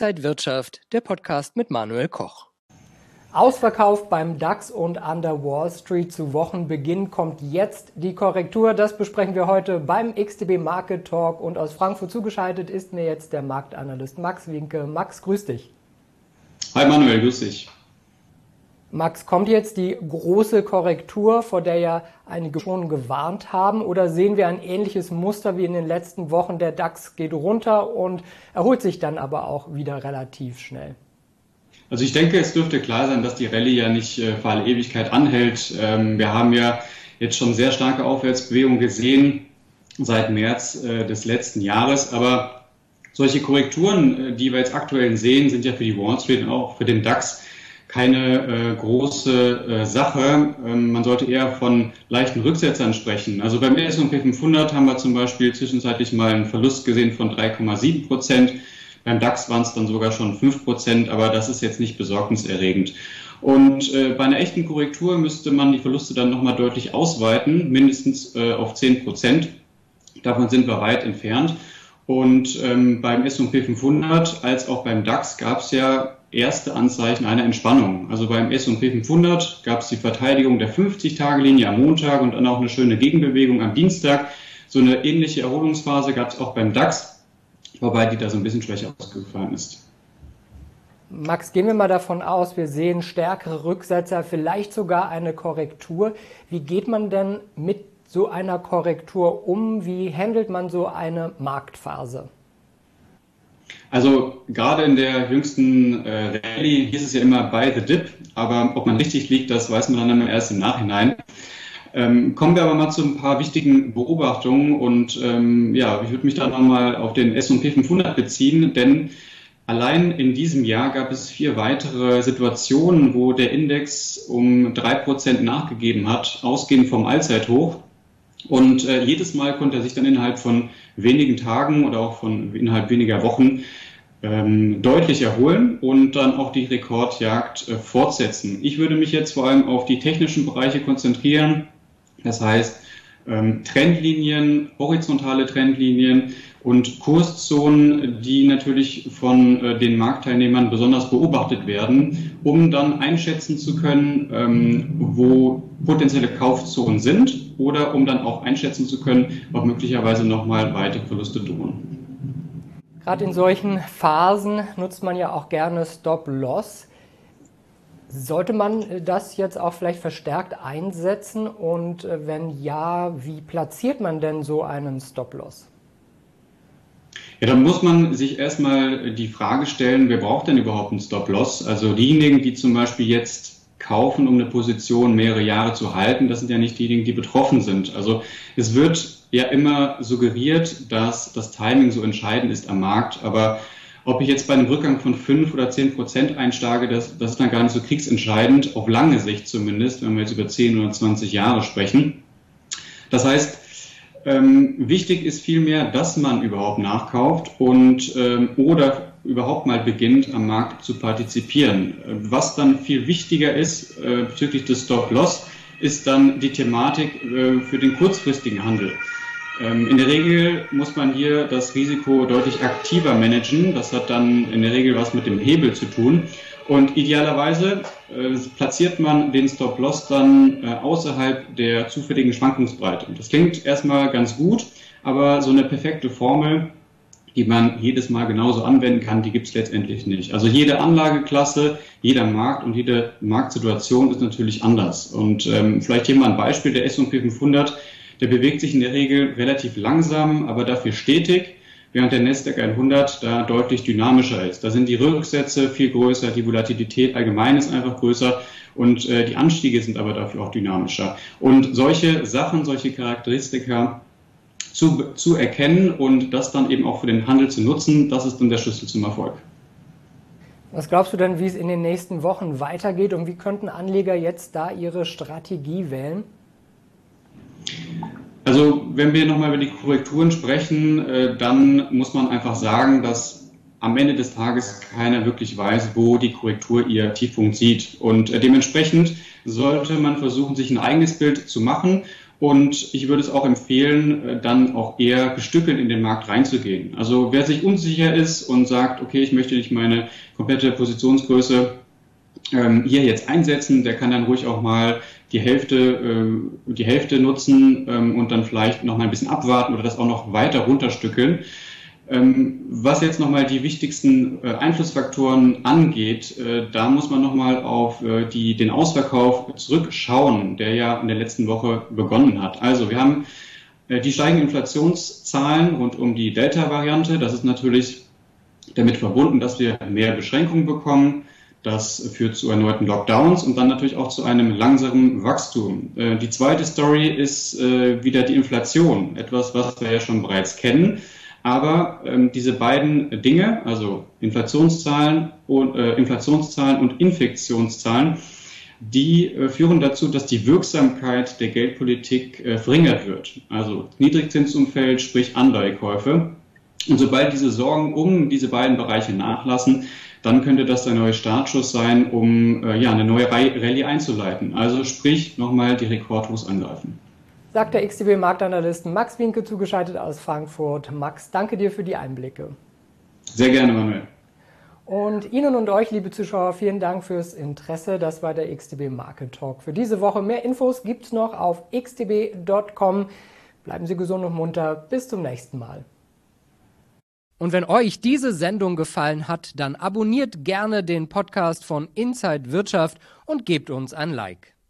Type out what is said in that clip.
Inside Wirtschaft, der Podcast mit Manuel Koch. Ausverkauft beim DAX und an der Wall Street zu Wochenbeginn kommt jetzt die Korrektur. Das besprechen wir heute beim XTB Market Talk und aus Frankfurt zugeschaltet ist mir jetzt der Marktanalyst Max Winke. Max, grüß dich. Hi Manuel, grüß dich. Max, kommt jetzt die große Korrektur, vor der ja einige schon gewarnt haben, oder sehen wir ein ähnliches Muster wie in den letzten Wochen? Der DAX geht runter und erholt sich dann aber auch wieder relativ schnell. Also ich denke, es dürfte klar sein, dass die Rallye ja nicht für alle Ewigkeit anhält. Wir haben ja jetzt schon sehr starke Aufwärtsbewegungen gesehen seit März des letzten Jahres, aber solche Korrekturen, die wir jetzt aktuell sehen, sind ja für die Wall Street und auch für den DAX keine große Sache. Man sollte eher von leichten Rücksetzern sprechen. Also beim S&P 500 haben wir zum Beispiel zwischenzeitlich mal einen Verlust gesehen von 3,7%. Beim DAX waren es dann sogar schon 5%, aber das ist jetzt nicht besorgniserregend. Und bei einer echten Korrektur müsste man die Verluste dann nochmal deutlich ausweiten, mindestens auf 10%. Davon sind wir weit entfernt. Und beim S&P 500 als auch beim DAX gab es ja erste Anzeichen einer Entspannung. Also beim S&P 500 gab es die Verteidigung der 50-Tage-Linie am Montag und dann auch eine schöne Gegenbewegung am Dienstag. So eine ähnliche Erholungsphase gab es auch beim DAX, wobei die da so ein bisschen schwächer ausgefallen ist. Max, gehen wir mal davon aus, wir sehen stärkere Rücksetzer, vielleicht sogar eine Korrektur. Wie geht man denn mit so einer Korrektur um? Wie handelt man so eine Marktphase? Also gerade in der jüngsten Rallye hieß es ja immer buy the dip, aber ob man richtig liegt, das weiß man dann immer erst im Nachhinein. Kommen wir aber mal zu ein paar wichtigen Beobachtungen und ich würde mich da nochmal auf den S&P 500 beziehen, denn allein in diesem Jahr gab es 4 weitere Situationen, wo der Index um 3% nachgegeben hat, ausgehend vom Allzeithoch. Und jedes Mal konnte er sich dann innerhalb von wenigen Tagen oder auch innerhalb weniger Wochen deutlich erholen und dann auch die Rekordjagd fortsetzen. Ich würde mich jetzt vor allem auf die technischen Bereiche konzentrieren. Das heißt Trendlinien, horizontale Trendlinien und Kurszonen, die natürlich von den Marktteilnehmern besonders beobachtet werden, um dann einschätzen zu können, wo potenzielle Kaufzonen sind oder um dann auch einschätzen zu können, ob möglicherweise nochmal weitere Verluste drohen. Gerade in solchen Phasen nutzt man ja auch gerne Stop-Loss. Sollte man das jetzt auch vielleicht verstärkt einsetzen und wenn ja, wie platziert man denn so einen Stop-Loss? Ja, dann muss man sich erstmal die Frage stellen, wer braucht denn überhaupt einen Stop-Loss? Also diejenigen, die zum Beispiel jetzt kaufen, um eine Position mehrere Jahre zu halten, das sind ja nicht diejenigen, die betroffen sind. Also es wird ja immer suggeriert, dass das Timing so entscheidend ist am Markt, aber ob ich jetzt bei einem Rückgang von 5 oder 10% einsteige, das ist dann gar nicht so kriegsentscheidend, auf lange Sicht zumindest, wenn wir jetzt über 10 oder 20 Jahre sprechen. Das heißt, wichtig ist vielmehr, dass man überhaupt nachkauft und oder überhaupt mal beginnt, am Markt zu partizipieren. Was dann viel wichtiger ist bezüglich des Stop-Loss, ist dann die Thematik für den kurzfristigen Handel. In der Regel muss man hier das Risiko deutlich aktiver managen. Das hat dann in der Regel was mit dem Hebel zu tun. Und idealerweise platziert man den Stop-Loss dann außerhalb der zufälligen Schwankungsbreite. Und das klingt erstmal ganz gut, aber so eine perfekte Formel, die man jedes Mal genauso anwenden kann, die gibt es letztendlich nicht. Also jede Anlageklasse, jeder Markt und jede Marktsituation ist natürlich anders. Und vielleicht hier mal ein Beispiel, der S&P 500, der bewegt sich in der Regel relativ langsam, aber dafür stetig, während der Nasdaq 100 da deutlich dynamischer ist. Da sind die Rücksätze viel größer, die Volatilität allgemein ist einfach größer und die Anstiege sind aber dafür auch dynamischer. Und solche Sachen, solche Charakteristika zu erkennen und das dann eben auch für den Handel zu nutzen, das ist dann der Schlüssel zum Erfolg. Was glaubst du denn, wie es in den nächsten Wochen weitergeht und wie könnten Anleger jetzt da ihre Strategie wählen? Also wenn wir nochmal über die Korrekturen sprechen, dann muss man einfach sagen, dass am Ende des Tages keiner wirklich weiß, wo die Korrektur ihr Tiefpunkt sieht. Und dementsprechend sollte man versuchen, sich ein eigenes Bild zu machen Und ich würde es auch empfehlen, dann auch eher gestückelt in den Markt reinzugehen. Also wer sich unsicher ist und sagt, okay, ich möchte nicht meine komplette Positionsgröße hier jetzt einsetzen, der kann dann ruhig auch mal die Hälfte nutzen und dann vielleicht noch mal ein bisschen abwarten oder das auch noch weiter runterstückeln. Was jetzt nochmal die wichtigsten Einflussfaktoren angeht, da muss man nochmal auf den Ausverkauf zurückschauen, der ja in der letzten Woche begonnen hat. Also wir haben die steigenden Inflationszahlen rund um die Delta-Variante. Das ist natürlich damit verbunden, dass wir mehr Beschränkungen bekommen. Das führt zu erneuten Lockdowns und dann natürlich auch zu einem langsamen Wachstum. Die zweite Story ist wieder die Inflation, etwas, was wir ja schon bereits kennen. Aber diese beiden Dinge, also Inflationszahlen und Infektionszahlen, die führen dazu, dass die Wirksamkeit der Geldpolitik verringert wird. Also Niedrigzinsumfeld, sprich Anleihekäufe. Und sobald diese Sorgen um diese beiden Bereiche nachlassen, dann könnte das der neue Startschuss sein, um eine neue Rallye einzuleiten. Also sprich nochmal die Rekordhochs angreifen. Sagt der XTB-Marktanalyst Max Wienke, zugeschaltet aus Frankfurt. Max, danke dir für die Einblicke. Sehr gerne, Manuel. Und Ihnen und euch, liebe Zuschauer, vielen Dank fürs Interesse. Das war der XTB Market Talk für diese Woche. Mehr Infos gibt's noch auf xtb.com. Bleiben Sie gesund und munter. Bis zum nächsten Mal. Und wenn euch diese Sendung gefallen hat, dann abonniert gerne den Podcast von Inside Wirtschaft und gebt uns ein Like.